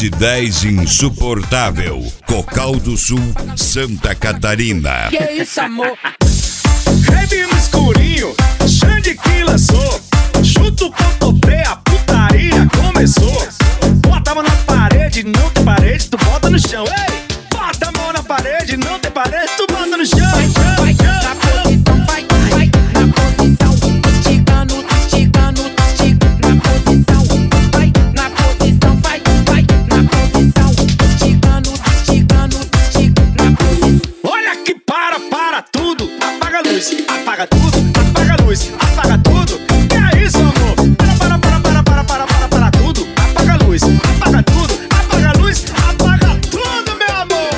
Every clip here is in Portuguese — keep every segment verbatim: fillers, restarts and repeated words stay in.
S dez insuportável. Cocal do Sul, Santa Catarina. Que isso, amor? Rave no escurinho, Xande que lançou. Chuta o pontapé, a putaria começou. Bota a mão na parede, não tem parede, tu bota no chão. Ei! Bota a mão na parede, não tem parede, tu bota no chão. Vai, vai, na posição, vai, vai, na posição. Esticando, esticando, estica, na posição. Vai, na posição, vai, vai, na posição. Esticando, esticando, estica, na posição. Olha que para, para tudo. Apaga a luz, apaga tudo, apaga a luz, apaga tudo. Que é isso, amor? Para, para, para, para, para, para, para tudo. Apaga a luz, apaga tudo, apaga a luz, apaga tudo, meu amor.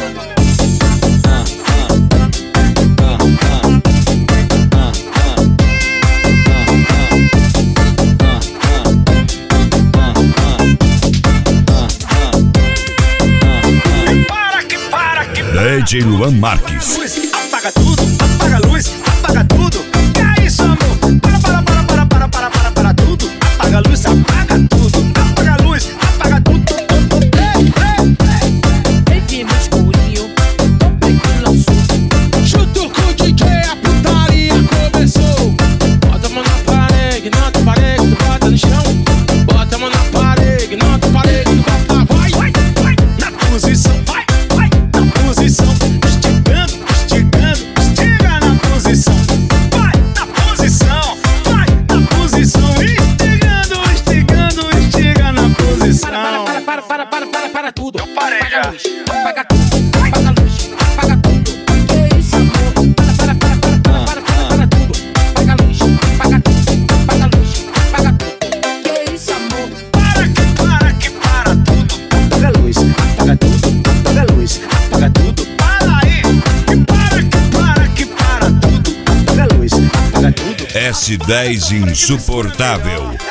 Que para, que para, que para. D J Luan Marques. Apaga tudo, apaga a luz, apaga tudo. Que é isso, amor? Para, para, para, para, para, para, para, para tudo. Apaga a luz, apaga tudo. Apaga a luz, apaga tudo. Ei, ei, ei. Rave no escurinho, o preto lançou. Chuto com o D J, a putaria começou. Bota a mão na parede, não tem parede, tu bota no chão. Bota a mão na parede, não tem parede, tu bota. Vai, Vai, vai, na posição, vai, vai, na posição. Esticando, esticando, estica na posição. Vai, na posição, vai, na posição. Esticando, esticando, estica na posição. Para, para, para, para, para, para, para tudo. Eu parei Apaga já. a luz, apaga tudo, apaga a luz, apaga tudo. Que isso, amor? Para, para, para, para, para, para, para, para tudo. Apaga a luz, apaga tudo, apaga a luz, apaga tudo. Que isso, amor? Para que para que para tudo. Apaga a luz, apaga tudo, apaga a luz, apaga tudo. Para aí. Que para que para que para tudo. Apaga a luz, apaga tudo. S dez insuportável.